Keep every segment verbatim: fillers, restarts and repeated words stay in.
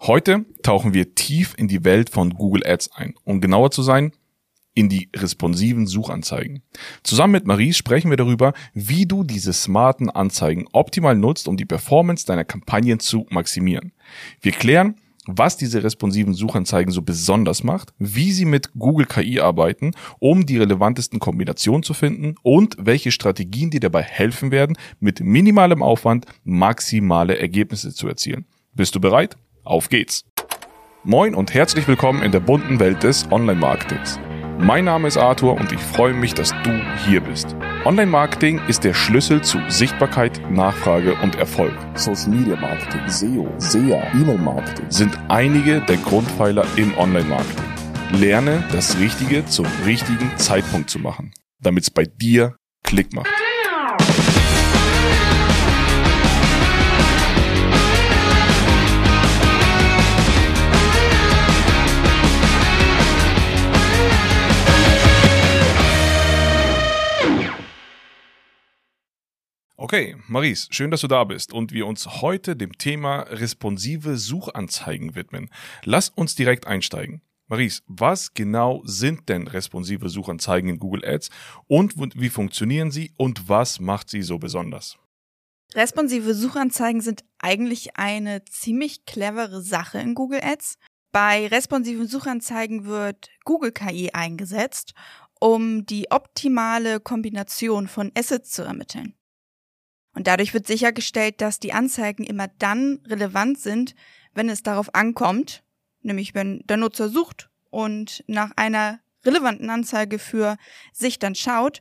Heute tauchen wir tief in die Welt von Google Ads ein, um genauer zu sein, in die responsiven Suchanzeigen. Zusammen mit Maries sprechen wir darüber, wie du diese smarten Anzeigen optimal nutzt, um die Performance deiner Kampagnen zu maximieren. Wir klären, was diese responsiven Suchanzeigen so besonders macht, wie sie mit Google K I arbeiten, um die relevantesten Kombinationen zu finden und welche Strategien dir dabei helfen werden, mit minimalem Aufwand maximale Ergebnisse zu erzielen. Bist du bereit? Auf geht's! Moin und herzlich willkommen in der bunten Welt des Online-Marketings. Mein Name ist Arthur und ich freue mich, dass du hier bist. Online-Marketing ist der Schlüssel zu Sichtbarkeit, Nachfrage und Erfolg. Social Media Marketing, S E O, S E A, E-Mail-Marketing sind einige der Grundpfeiler im Online-Marketing. Lerne, das Richtige zum richtigen Zeitpunkt zu machen, damit es bei dir Klick macht. Okay, Maries, schön, dass du da bist und wir uns heute dem Thema responsive Suchanzeigen widmen. Lass uns direkt einsteigen. Maries, was genau sind denn responsive Suchanzeigen in Google Ads und wie funktionieren sie und was macht sie so besonders? Responsive Suchanzeigen sind eigentlich eine ziemlich clevere Sache in Google Ads. Bei responsiven Suchanzeigen wird Google K I eingesetzt, um die optimale Kombination von Assets zu ermitteln. Und dadurch wird sichergestellt, dass die Anzeigen immer dann relevant sind, wenn es darauf ankommt, nämlich wenn der Nutzer sucht und nach einer relevanten Anzeige für sich dann schaut.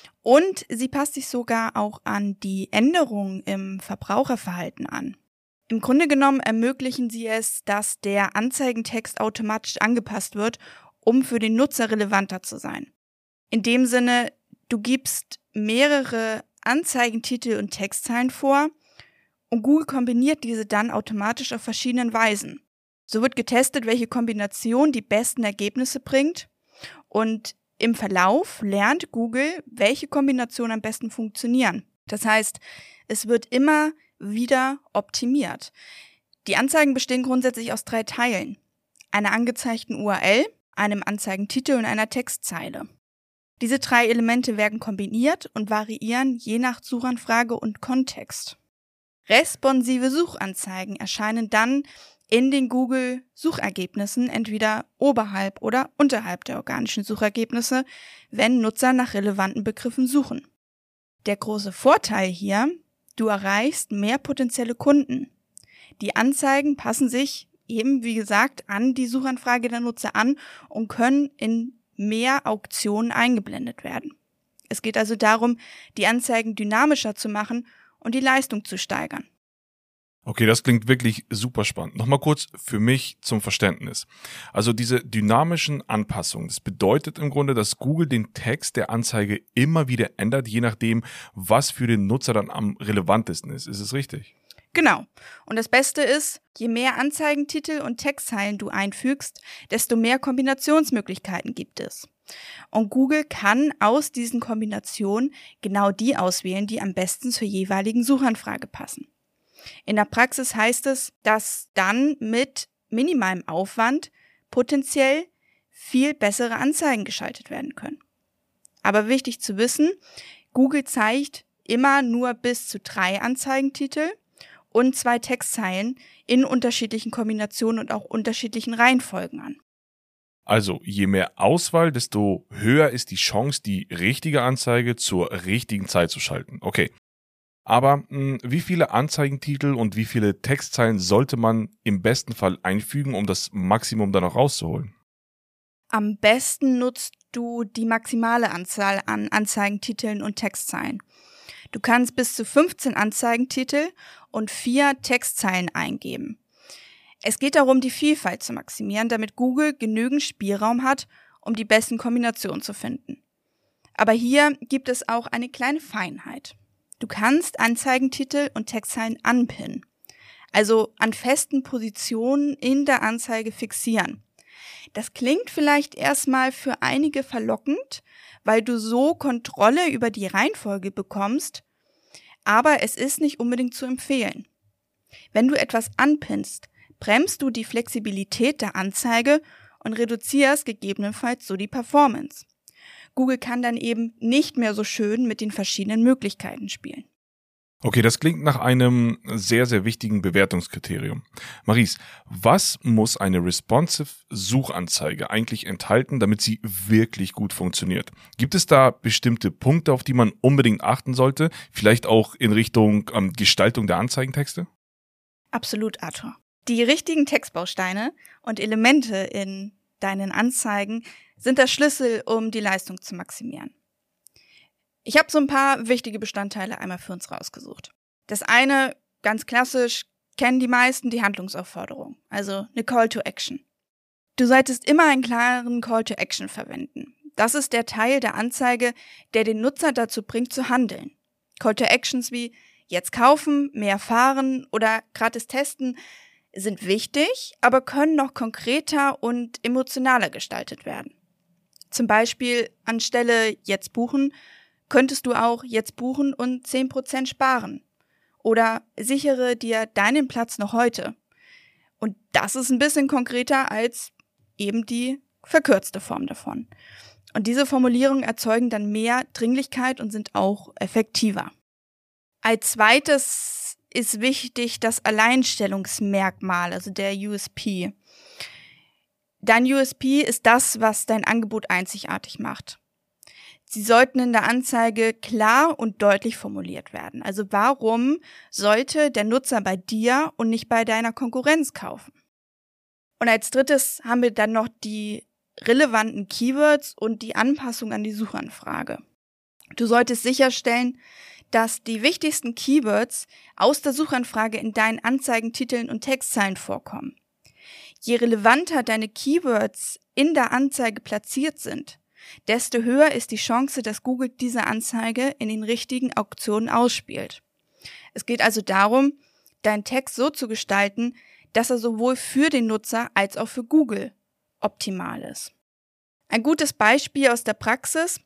Und sie passt sich sogar auch an die Änderungen im Verbraucherverhalten an. Im Grunde genommen ermöglichen sie es, dass der Anzeigentext automatisch angepasst wird, um für den Nutzer relevanter zu sein. In dem Sinne, du gibst mehrere Anzeigentitel und Textzeilen vor und Google kombiniert diese dann automatisch auf verschiedenen Weisen. So wird getestet, welche Kombination die besten Ergebnisse bringt und im Verlauf lernt Google, welche Kombinationen am besten funktionieren. Das heißt, es wird immer wieder optimiert. Die Anzeigen bestehen grundsätzlich aus drei Teilen: einer angezeigten U R L, einem Anzeigentitel und einer Textzeile. Diese drei Elemente werden kombiniert und variieren je nach Suchanfrage und Kontext. Responsive Suchanzeigen erscheinen dann in den Google-Suchergebnissen entweder oberhalb oder unterhalb der organischen Suchergebnisse, wenn Nutzer nach relevanten Begriffen suchen. Der große Vorteil hier: du erreichst mehr potenzielle Kunden. Die Anzeigen passen sich eben, wie gesagt, an die Suchanfrage der Nutzer an und können in mehr Auktionen eingeblendet werden. Es geht also darum, die Anzeigen dynamischer zu machen und die Leistung zu steigern. Okay, das klingt wirklich super spannend. Nochmal kurz für mich zum Verständnis. Also diese dynamischen Anpassungen, das bedeutet im Grunde, dass Google den Text der Anzeige immer wieder ändert, je nachdem, was für den Nutzer dann am relevantesten ist. Ist es richtig? Genau. Und das Beste ist, je mehr Anzeigentitel und Textzeilen du einfügst, desto mehr Kombinationsmöglichkeiten gibt es. Und Google kann aus diesen Kombinationen genau die auswählen, die am besten zur jeweiligen Suchanfrage passen. In der Praxis heißt es, dass dann mit minimalem Aufwand potenziell viel bessere Anzeigen geschaltet werden können. Aber wichtig zu wissen, Google zeigt immer nur bis zu drei Anzeigentitel und zwei Textzeilen in unterschiedlichen Kombinationen und auch unterschiedlichen Reihenfolgen an. Also je mehr Auswahl, desto höher ist die Chance, die richtige Anzeige zur richtigen Zeit zu schalten. Okay, aber mh, wie viele Anzeigentitel und wie viele Textzeilen sollte man im besten Fall einfügen, um das Maximum dann auch rauszuholen? Am besten nutzt du die maximale Anzahl an Anzeigentiteln und Textzeilen. Du kannst bis zu fünfzehn Anzeigentitel und vier Textzeilen eingeben. Es geht darum, die Vielfalt zu maximieren, damit Google genügend Spielraum hat, um die besten Kombinationen zu finden. Aber hier gibt es auch eine kleine Feinheit. Du kannst Anzeigentitel und Textzeilen anpinnen, also an festen Positionen in der Anzeige fixieren. Das klingt vielleicht erstmal für einige verlockend, weil du so Kontrolle über die Reihenfolge bekommst, aber es ist nicht unbedingt zu empfehlen. Wenn du etwas anpinnst, bremst du die Flexibilität der Anzeige und reduzierst gegebenenfalls so die Performance. Google kann dann eben nicht mehr so schön mit den verschiedenen Möglichkeiten spielen. Okay, das klingt nach einem sehr, sehr wichtigen Bewertungskriterium. Maries, was muss eine responsive Suchanzeige eigentlich enthalten, damit sie wirklich gut funktioniert? Gibt es da bestimmte Punkte, auf die man unbedingt achten sollte? Vielleicht auch in Richtung ähm, Gestaltung der Anzeigentexte? Absolut, Arthur. Die richtigen Textbausteine und Elemente in deinen Anzeigen sind der Schlüssel, um die Leistung zu maximieren. Ich habe so ein paar wichtige Bestandteile einmal für uns rausgesucht. Das eine, ganz klassisch, kennen die meisten, die Handlungsaufforderung, also eine Call to Action. Du solltest immer einen klaren Call to Action verwenden. Das ist der Teil der Anzeige, der den Nutzer dazu bringt, zu handeln. Call to Actions wie jetzt kaufen, mehr fahren oder gratis testen sind wichtig, aber können noch konkreter und emotionaler gestaltet werden. Zum Beispiel anstelle jetzt buchen, könntest du auch jetzt buchen und zehn Prozent sparen. Oder sichere dir deinen Platz noch heute. Und das ist ein bisschen konkreter als eben die verkürzte Form davon. Und diese Formulierungen erzeugen dann mehr Dringlichkeit und sind auch effektiver. Als zweites ist wichtig das Alleinstellungsmerkmal, also der U S P. Dein U S P ist das, was dein Angebot einzigartig macht. Sie sollten in der Anzeige klar und deutlich formuliert werden. Also warum sollte der Nutzer bei dir und nicht bei deiner Konkurrenz kaufen? Und als drittes haben wir dann noch die relevanten Keywords und die Anpassung an die Suchanfrage. Du solltest sicherstellen, dass die wichtigsten Keywords aus der Suchanfrage in deinen Anzeigentiteln und Textzeilen vorkommen. Je relevanter deine Keywords in der Anzeige platziert sind, desto höher ist die Chance, dass Google diese Anzeige in den richtigen Auktionen ausspielt. Es geht also darum, deinen Text so zu gestalten, dass er sowohl für den Nutzer als auch für Google optimal ist. Ein gutes Beispiel aus der Praxis: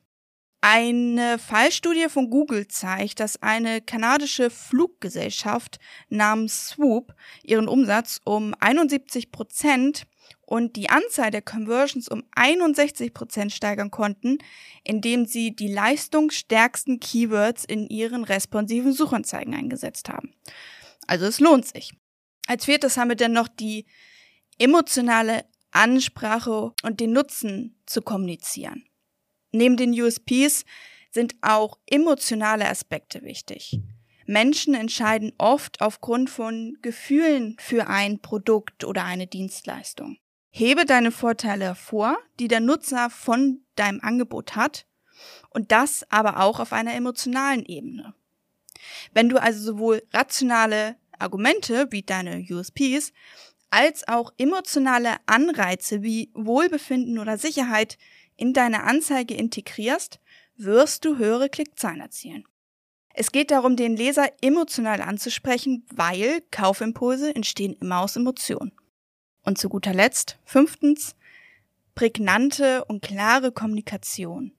Eine Fallstudie von Google zeigt, dass eine kanadische Fluggesellschaft namens Swoop ihren Umsatz um einundsiebzig Prozent und die Anzahl der Conversions um einundsechzig Prozent steigern konnten, indem sie die leistungsstärksten Keywords in ihren responsiven Suchanzeigen eingesetzt haben. Also es lohnt sich. Als viertes haben wir dann noch die emotionale Ansprache und den Nutzen zu kommunizieren. Neben den U S Ps sind auch emotionale Aspekte wichtig. Menschen entscheiden oft aufgrund von Gefühlen für ein Produkt oder eine Dienstleistung. Hebe deine Vorteile hervor, die der Nutzer von deinem Angebot hat, und das aber auch auf einer emotionalen Ebene. Wenn du also sowohl rationale Argumente wie deine U S Ps als auch emotionale Anreize wie Wohlbefinden oder Sicherheit in deine Anzeige integrierst, wirst du höhere Klickzahlen erzielen. Es geht darum, den Leser emotional anzusprechen, weil Kaufimpulse entstehen immer aus Emotionen. Und zu guter Letzt, fünftens, prägnante und klare Kommunikation.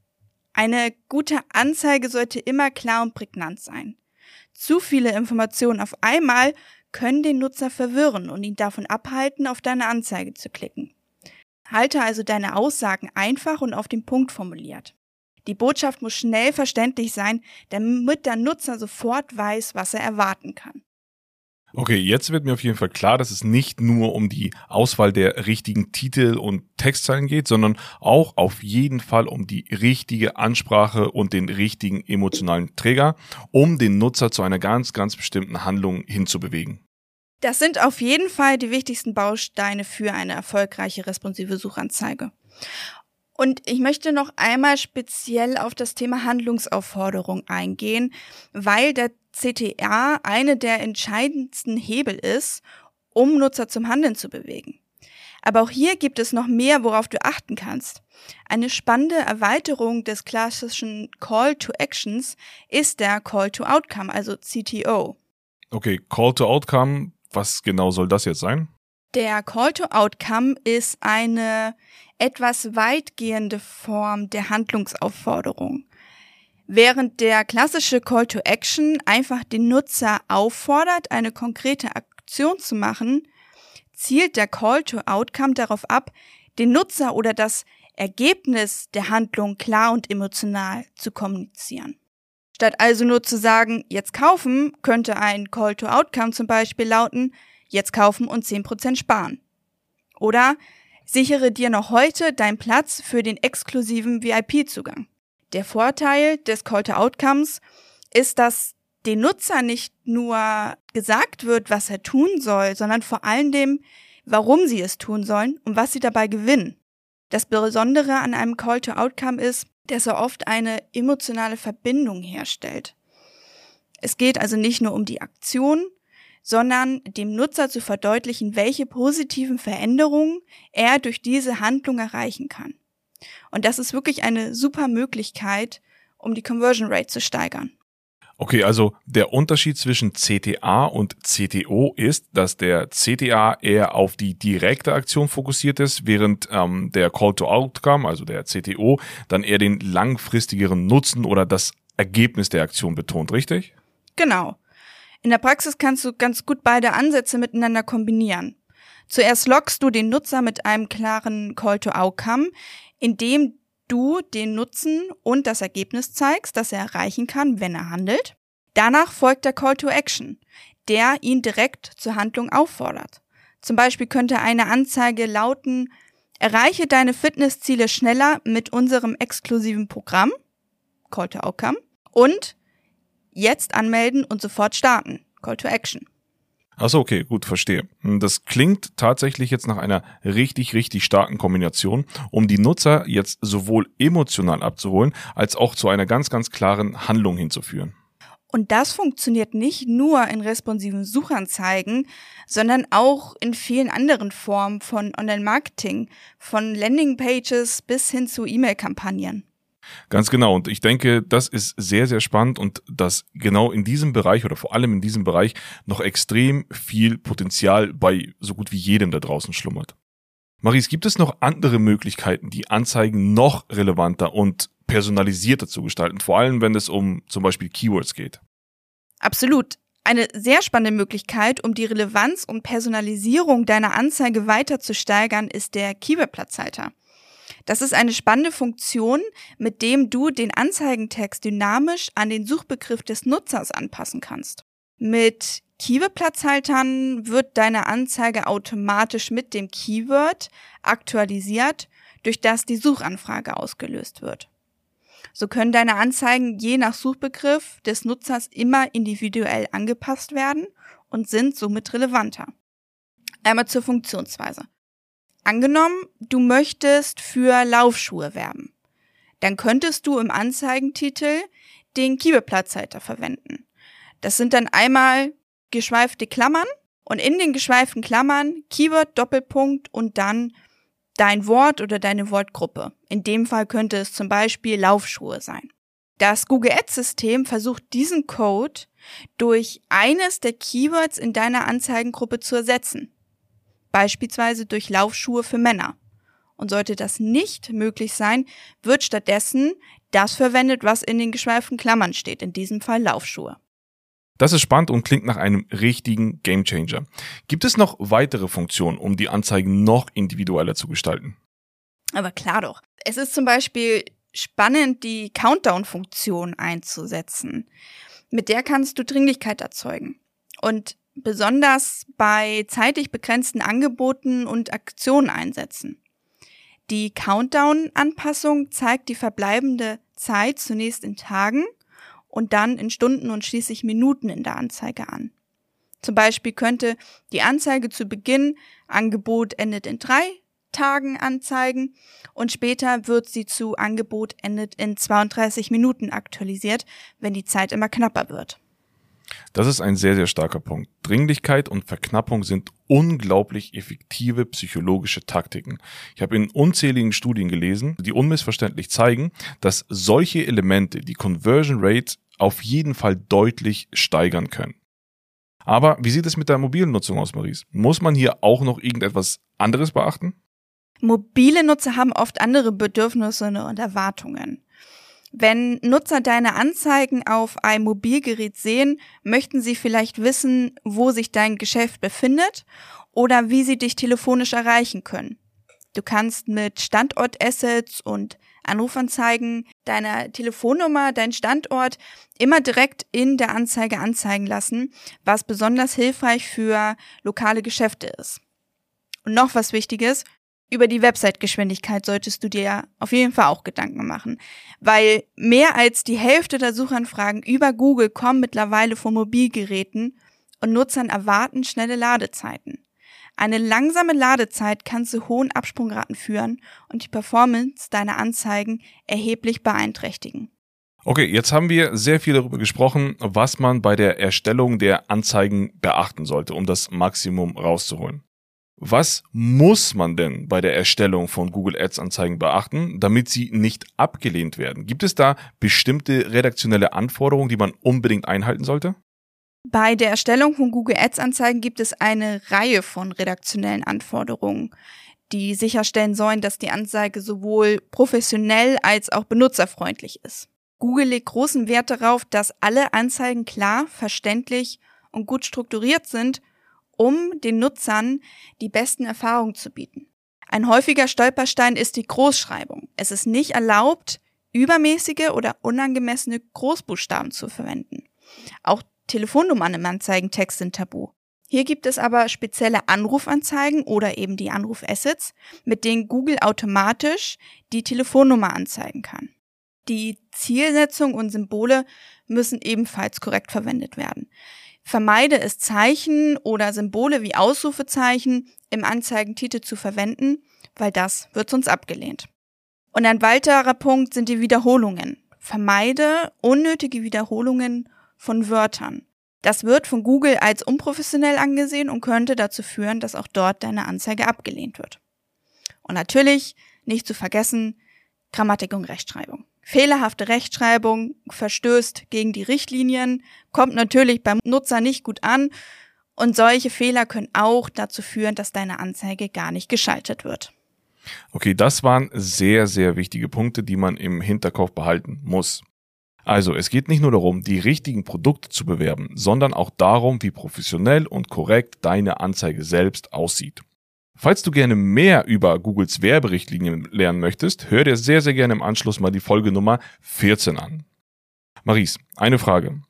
Eine gute Anzeige sollte immer klar und prägnant sein. Zu viele Informationen auf einmal können den Nutzer verwirren und ihn davon abhalten, auf deine Anzeige zu klicken. Halte also deine Aussagen einfach und auf den Punkt formuliert. Die Botschaft muss schnell verständlich sein, damit der Nutzer sofort weiß, was er erwarten kann. Okay, jetzt wird mir auf jeden Fall klar, dass es nicht nur um die Auswahl der richtigen Titel und Textzeilen geht, sondern auch auf jeden Fall um die richtige Ansprache und den richtigen emotionalen Träger, um den Nutzer zu einer ganz, ganz bestimmten Handlung hinzubewegen. Das sind auf jeden Fall die wichtigsten Bausteine für eine erfolgreiche responsive Suchanzeige. Und ich möchte noch einmal speziell auf das Thema Handlungsaufforderung eingehen, weil der C T A eine der entscheidendsten Hebel ist, um Nutzer zum Handeln zu bewegen. Aber auch hier gibt es noch mehr, worauf du achten kannst. Eine spannende Erweiterung des klassischen Call to Actions ist der Call to Outcome, also C T O. Okay, Call to Outcome, was genau soll das jetzt sein? Der Call to Outcome ist eine etwas weitgehende Form der Handlungsaufforderung. Während der klassische Call to Action einfach den Nutzer auffordert, eine konkrete Aktion zu machen, zielt der Call to Outcome darauf ab, den Nutzer oder das Ergebnis der Handlung klar und emotional zu kommunizieren. Statt also nur zu sagen, jetzt kaufen, könnte ein Call to Outcome zum Beispiel lauten, jetzt kaufen und zehn Prozent sparen. Oder sichere dir noch heute deinen Platz für den exklusiven V I P-Zugang. Der Vorteil des Call to Outcomes ist, dass dem Nutzer nicht nur gesagt wird, was er tun soll, sondern vor allem, warum sie es tun sollen und was sie dabei gewinnen. Das Besondere an einem Call to Outcome ist, dass er oft eine emotionale Verbindung herstellt. Es geht also nicht nur um die Aktion, sondern dem Nutzer zu verdeutlichen, welche positiven Veränderungen er durch diese Handlung erreichen kann. Und das ist wirklich eine super Möglichkeit, um die Conversion Rate zu steigern. Okay, also der Unterschied zwischen C T A und C T O ist, dass der C T A eher auf die direkte Aktion fokussiert ist, während ähm, der Call to Outcome, also der C T O, dann eher den langfristigeren Nutzen oder das Ergebnis der Aktion betont, richtig? Genau. In der Praxis kannst du ganz gut beide Ansätze miteinander kombinieren. Zuerst lockst du den Nutzer mit einem klaren Call to Outcome, indem du den Nutzen und das Ergebnis zeigst, das er erreichen kann, wenn er handelt. Danach folgt der Call to Action, der ihn direkt zur Handlung auffordert. Zum Beispiel könnte eine Anzeige lauten, erreiche deine Fitnessziele schneller mit unserem exklusiven Programm, Call to Outcome, und jetzt anmelden und sofort starten, Call to Action. Achso, okay, gut, verstehe. Das klingt tatsächlich jetzt nach einer richtig, richtig starken Kombination, um die Nutzer jetzt sowohl emotional abzuholen, als auch zu einer ganz, ganz klaren Handlung hinzuführen. Und das funktioniert nicht nur in responsiven Suchanzeigen, sondern auch in vielen anderen Formen von Online-Marketing, von Landingpages bis hin zu E-Mail-Kampagnen. Ganz genau. Und ich denke, das ist sehr, sehr spannend und dass genau in diesem Bereich oder vor allem in diesem Bereich noch extrem viel Potenzial bei so gut wie jedem da draußen schlummert. Maries, gibt es noch andere Möglichkeiten, die Anzeigen noch relevanter und personalisierter zu gestalten, vor allem wenn es um zum Beispiel Keywords geht? Absolut. Eine sehr spannende Möglichkeit, um die Relevanz und Personalisierung deiner Anzeige weiter zu steigern, ist der Keyword-Platzhalter. Das ist eine spannende Funktion, mit dem du den Anzeigentext dynamisch an den Suchbegriff des Nutzers anpassen kannst. Mit Keyword-Platzhaltern wird deine Anzeige automatisch mit dem Keyword aktualisiert, durch das die Suchanfrage ausgelöst wird. So können deine Anzeigen je nach Suchbegriff des Nutzers immer individuell angepasst werden und sind somit relevanter. Einmal zur Funktionsweise. Angenommen, du möchtest für Laufschuhe werben. Dann könntest du im Anzeigentitel den Keyword-Platzhalter verwenden. Das sind dann einmal geschweifte Klammern und in den geschweiften Klammern Keyword, Doppelpunkt und dann dein Wort oder deine Wortgruppe. In dem Fall könnte es zum Beispiel Laufschuhe sein. Das Google Ads-System versucht diesen Code durch eines der Keywords in deiner Anzeigengruppe zu ersetzen. Beispielsweise durch Laufschuhe für Männer. Und sollte das nicht möglich sein, wird stattdessen das verwendet, was in den geschweiften Klammern steht, in diesem Fall Laufschuhe. Das ist spannend und klingt nach einem richtigen Gamechanger. Gibt es noch weitere Funktionen, um die Anzeigen noch individueller zu gestalten? Aber klar doch. Es ist zum Beispiel spannend, die Countdown-Funktion einzusetzen. Mit der kannst du Dringlichkeit erzeugen. Und besonders bei zeitlich begrenzten Angeboten und Aktionen einsetzen. Die Countdown-Anpassung zeigt die verbleibende Zeit zunächst in Tagen und dann in Stunden und schließlich Minuten in der Anzeige an. Zum Beispiel könnte die Anzeige zu Beginn Angebot endet in drei Tagen anzeigen und später wird sie zu Angebot endet in zweiunddreißig Minuten aktualisiert, wenn die Zeit immer knapper wird. Das ist ein sehr, sehr starker Punkt. Dringlichkeit und Verknappung sind unglaublich effektive psychologische Taktiken. Ich habe in unzähligen Studien gelesen, die unmissverständlich zeigen, dass solche Elemente die Conversion Rate auf jeden Fall deutlich steigern können. Aber wie sieht es mit der mobilen Nutzung aus, Maries? Muss man hier auch noch irgendetwas anderes beachten? Mobile Nutzer haben oft andere Bedürfnisse und Erwartungen. Wenn Nutzer deine Anzeigen auf einem Mobilgerät sehen, möchten sie vielleicht wissen, wo sich dein Geschäft befindet oder wie sie dich telefonisch erreichen können. Du kannst mit Standort-Assets und Anrufanzeigen deiner Telefonnummer, deinen Standort immer direkt in der Anzeige anzeigen lassen, was besonders hilfreich für lokale Geschäfte ist. Und noch was Wichtiges, über die Website-Geschwindigkeit solltest du dir auf jeden Fall auch Gedanken machen, weil mehr als die Hälfte der Suchanfragen über Google kommen mittlerweile von Mobilgeräten und Nutzern erwarten schnelle Ladezeiten. Eine langsame Ladezeit kann zu hohen Absprungraten führen und die Performance deiner Anzeigen erheblich beeinträchtigen. Okay, jetzt haben wir sehr viel darüber gesprochen, was man bei der Erstellung der Anzeigen beachten sollte, um das Maximum rauszuholen. Was muss man denn bei der Erstellung von Google Ads Anzeigen beachten, damit sie nicht abgelehnt werden? Gibt es da bestimmte redaktionelle Anforderungen, die man unbedingt einhalten sollte? Bei der Erstellung von Google Ads Anzeigen gibt es eine Reihe von redaktionellen Anforderungen, die sicherstellen sollen, dass die Anzeige sowohl professionell als auch benutzerfreundlich ist. Google legt großen Wert darauf, dass alle Anzeigen klar, verständlich und gut strukturiert sind, um den Nutzern die besten Erfahrungen zu bieten. Ein häufiger Stolperstein ist die Großschreibung. Es ist nicht erlaubt, übermäßige oder unangemessene Großbuchstaben zu verwenden. Auch Telefonnummern im Anzeigentext sind tabu. Hier gibt es aber spezielle Anrufanzeigen oder eben die Anruf-Assets, mit denen Google automatisch die Telefonnummer anzeigen kann. Die Zielsetzung und Symbole müssen ebenfalls korrekt verwendet werden. Vermeide es, Zeichen oder Symbole wie Ausrufezeichen im Anzeigentitel zu verwenden, weil das wird sonst abgelehnt. Und ein weiterer Punkt sind die Wiederholungen. Vermeide unnötige Wiederholungen von Wörtern. Das wird von Google als unprofessionell angesehen und könnte dazu führen, dass auch dort deine Anzeige abgelehnt wird. Und natürlich, nicht zu vergessen, Grammatik und Rechtschreibung. Fehlerhafte Rechtschreibung verstößt gegen die Richtlinien, kommt natürlich beim Nutzer nicht gut an und solche Fehler können auch dazu führen, dass deine Anzeige gar nicht geschaltet wird. Okay, das waren sehr, sehr wichtige Punkte, die man im Hinterkopf behalten muss. Also, es geht nicht nur darum, die richtigen Produkte zu bewerben, sondern auch darum, wie professionell und korrekt deine Anzeige selbst aussieht. Falls du gerne mehr über Googles Werberichtlinien lernen möchtest, hör dir sehr, sehr gerne im Anschluss mal die Folge Nummer vierzehn an. Maries, eine Frage.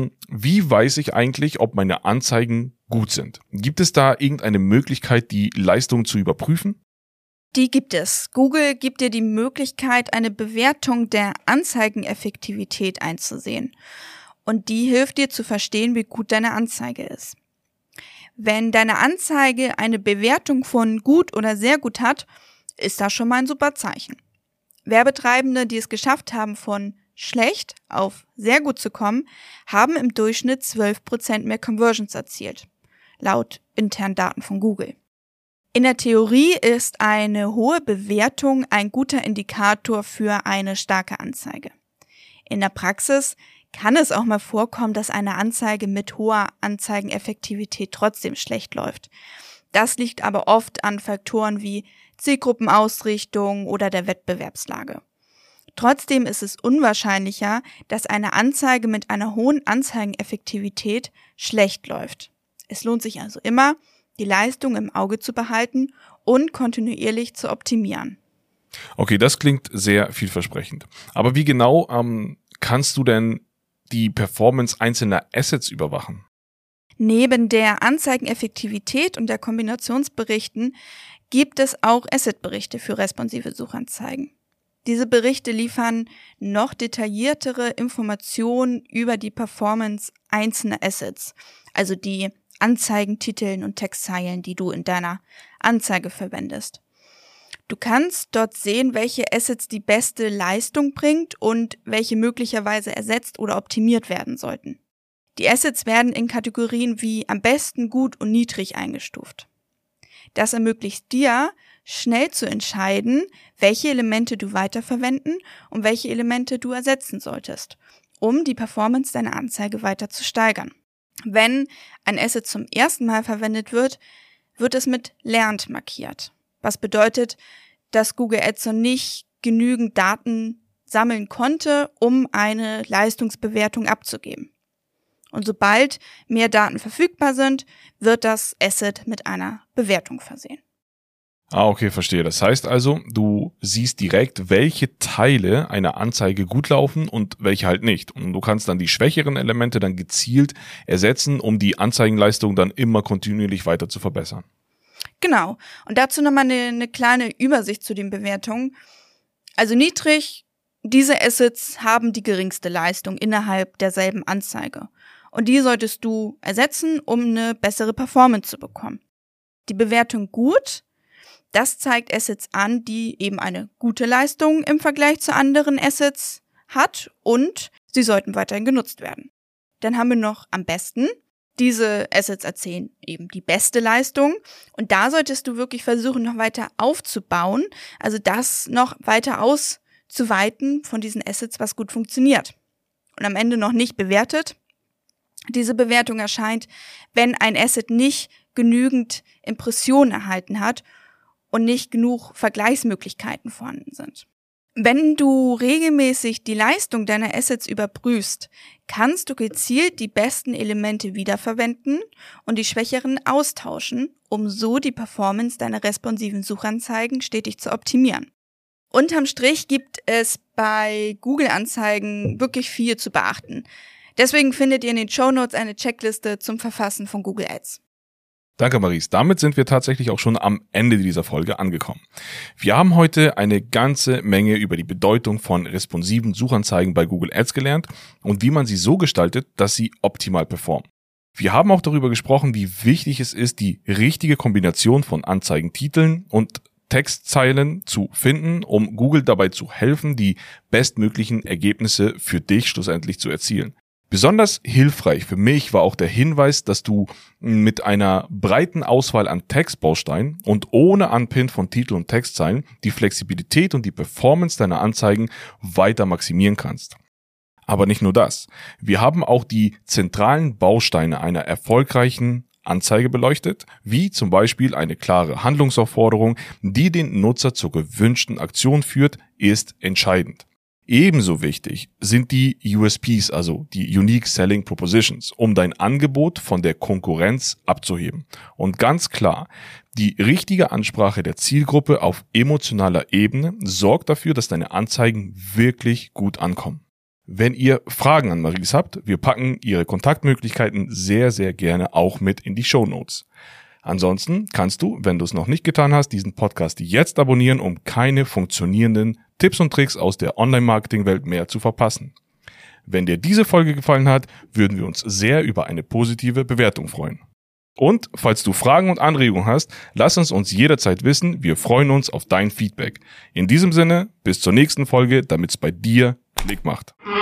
Wie weiß ich eigentlich, ob meine Anzeigen gut sind? Gibt es da irgendeine Möglichkeit, die Leistung zu überprüfen? Die gibt es. Google gibt dir die Möglichkeit, eine Bewertung der Anzeigeneffektivität einzusehen. Und die hilft dir zu verstehen, wie gut deine Anzeige ist. Wenn deine Anzeige eine Bewertung von gut oder sehr gut hat, ist das schon mal ein super Zeichen. Werbetreibende, die es geschafft haben, von schlecht auf sehr gut zu kommen, haben im Durchschnitt zwölf Prozent mehr Conversions erzielt, laut internen Daten von Google. In der Theorie ist eine hohe Bewertung ein guter Indikator für eine starke Anzeige. In der Praxis kann es auch mal vorkommen, dass eine Anzeige mit hoher Anzeigeneffektivität trotzdem schlecht läuft. Das liegt aber oft an Faktoren wie Zielgruppenausrichtung oder der Wettbewerbslage. Trotzdem ist es unwahrscheinlicher, dass eine Anzeige mit einer hohen Anzeigeneffektivität schlecht läuft. Es lohnt sich also immer, die Leistung im Auge zu behalten und kontinuierlich zu optimieren. Okay, das klingt sehr vielversprechend. Aber wie genau ähm, kannst du denn die Performance einzelner Assets überwachen? Neben der Anzeigeneffektivität und der Kombinationsberichten gibt es auch Assetberichte für responsive Suchanzeigen. Diese Berichte liefern noch detailliertere Informationen über die Performance einzelner Assets, also die Anzeigentiteln und Textzeilen, die du in deiner Anzeige verwendest. Du kannst dort sehen, welche Assets die beste Leistung bringt und welche möglicherweise ersetzt oder optimiert werden sollten. Die Assets werden in Kategorien wie am besten, gut und niedrig eingestuft. Das ermöglicht dir, schnell zu entscheiden, welche Elemente du weiterverwenden und welche Elemente du ersetzen solltest, um die Performance deiner Anzeige weiter zu steigern. Wenn ein Asset zum ersten Mal verwendet wird, wird es mit Learned markiert. Was bedeutet, dass Google Ads noch nicht genügend Daten sammeln konnte, um eine Leistungsbewertung abzugeben. Und sobald mehr Daten verfügbar sind, wird das Asset mit einer Bewertung versehen. Ah, okay, verstehe. Das heißt also, du siehst direkt, welche Teile einer Anzeige gut laufen und welche halt nicht. Und du kannst dann die schwächeren Elemente dann gezielt ersetzen, um die Anzeigenleistung dann immer kontinuierlich weiter zu verbessern. Genau. Und dazu nochmal eine, eine kleine Übersicht zu den Bewertungen. Also niedrig, diese Assets haben die geringste Leistung innerhalb derselben Anzeige. Und die solltest du ersetzen, um eine bessere Performance zu bekommen. Die Bewertung gut, das zeigt Assets an, die eben eine gute Leistung im Vergleich zu anderen Assets hat und sie sollten weiterhin genutzt werden. Dann haben wir noch am besten. Diese Assets erzählen eben die beste Leistung und da solltest du wirklich versuchen, noch weiter aufzubauen, also das noch weiter auszuweiten von diesen Assets, was gut funktioniert. Und am Ende noch nicht bewertet. Diese Bewertung erscheint, wenn ein Asset nicht genügend Impressionen erhalten hat und nicht genug Vergleichsmöglichkeiten vorhanden sind. Wenn du regelmäßig die Leistung deiner Assets überprüfst, kannst du gezielt die besten Elemente wiederverwenden und die schwächeren austauschen, um so die Performance deiner responsiven Suchanzeigen stetig zu optimieren. Unterm Strich gibt es bei Google-Anzeigen wirklich viel zu beachten. Deswegen findet ihr in den Shownotes eine Checkliste zum Verfassen von Google Ads. Danke, Maries. Damit sind wir tatsächlich auch schon am Ende dieser Folge angekommen. Wir haben heute eine ganze Menge über die Bedeutung von responsiven Suchanzeigen bei Google Ads gelernt und wie man sie so gestaltet, dass sie optimal performen. Wir haben auch darüber gesprochen, wie wichtig es ist, die richtige Kombination von Anzeigentiteln und Textzeilen zu finden, um Google dabei zu helfen, die bestmöglichen Ergebnisse für dich schlussendlich zu erzielen. Besonders hilfreich für mich war auch der Hinweis, dass du mit einer breiten Auswahl an Textbausteinen und ohne Anpin von Titel und Textzeilen die Flexibilität und die Performance deiner Anzeigen weiter maximieren kannst. Aber nicht nur das. Wir haben auch die zentralen Bausteine einer erfolgreichen Anzeige beleuchtet, wie zum Beispiel eine klare Handlungsaufforderung, die den Nutzer zur gewünschten Aktion führt, ist entscheidend. Ebenso wichtig sind die U S Ps, also die Unique Selling Propositions, um dein Angebot von der Konkurrenz abzuheben. Und ganz klar, die richtige Ansprache der Zielgruppe auf emotionaler Ebene sorgt dafür, dass deine Anzeigen wirklich gut ankommen. Wenn ihr Fragen an Maries habt, wir packen ihre Kontaktmöglichkeiten sehr, sehr gerne auch mit in die Shownotes. Ansonsten kannst du, wenn du es noch nicht getan hast, diesen Podcast jetzt abonnieren, um keine funktionierenden Tipps und Tricks aus der Online-Marketing-Welt mehr zu verpassen. Wenn dir diese Folge gefallen hat, würden wir uns sehr über eine positive Bewertung freuen. Und falls du Fragen und Anregungen hast, lass uns uns jederzeit wissen. Wir freuen uns auf dein Feedback. In diesem Sinne, bis zur nächsten Folge, damit es bei dir Klick macht.